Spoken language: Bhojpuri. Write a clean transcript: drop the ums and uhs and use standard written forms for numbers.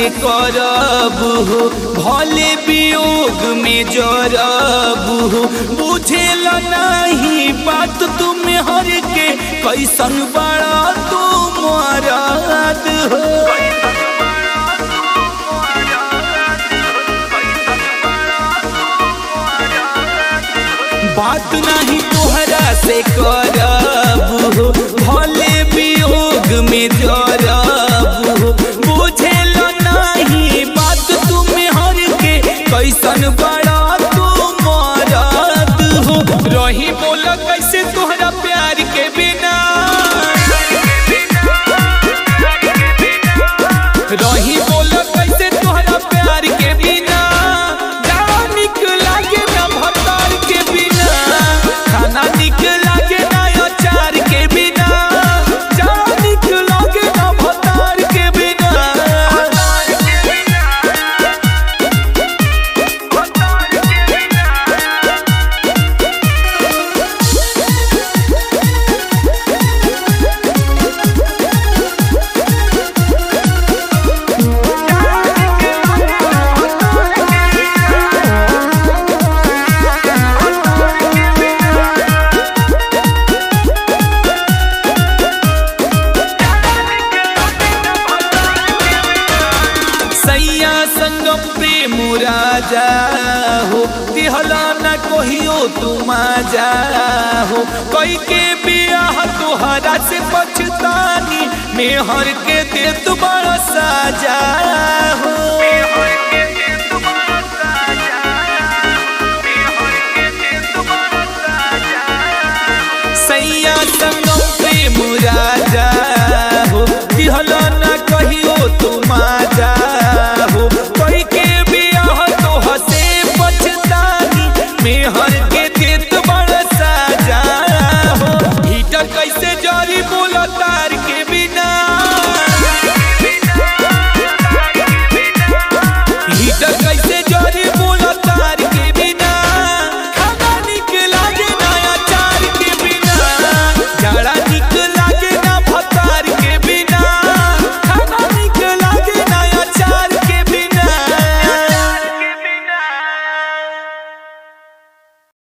से करब हो, भले वियोग में जरब हो। बुझेल नहीं बात तुम हर के, कैसन बड़ा तू मरद हो। बात नहीं तोहरा से करब हो, भले वियोग में जरब हो। बुझेल नहीं बात तुम हर के, कैसन बड़ा तू मरद हो। रही बोल कैसे तोहरा प्यार के बिना, रही बोल कैसे तोहरा प्यार के बिना। जान निक लागे ना भतार के बिना, खाना निक लागे ना अचार के बिना। जान निक लागे ना भतार के बिना। सैया संगम प्रेम राजा हो, दिहला न कहियो तुम जा हो। कई के बियाह तोहरा से पछतानी, मेहर के दे तुम्हारा साजा हो। सैया संगम प्रेम राजा हो, दिहला